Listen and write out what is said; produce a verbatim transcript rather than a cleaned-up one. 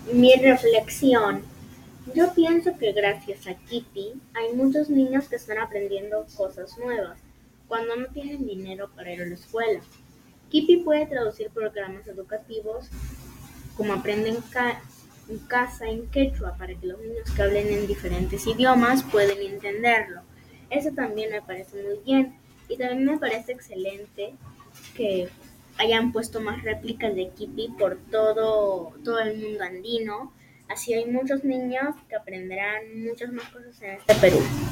Mi reflexión. Yo pienso que gracias a Kipi hay muchos niños que están aprendiendo cosas nuevas cuando no tienen dinero para ir a la escuela. Kipi puede traducir programas educativos como Aprende en, ca- en casa en quechua para que los niños que hablen en diferentes idiomas puedan entenderlo. Eso también me parece muy bien y también me parece excelente que hayan puesto más réplicas de Kipi por todo, todo el mundo andino. Así hay muchos niños que aprenderán muchas más cosas en este Perú.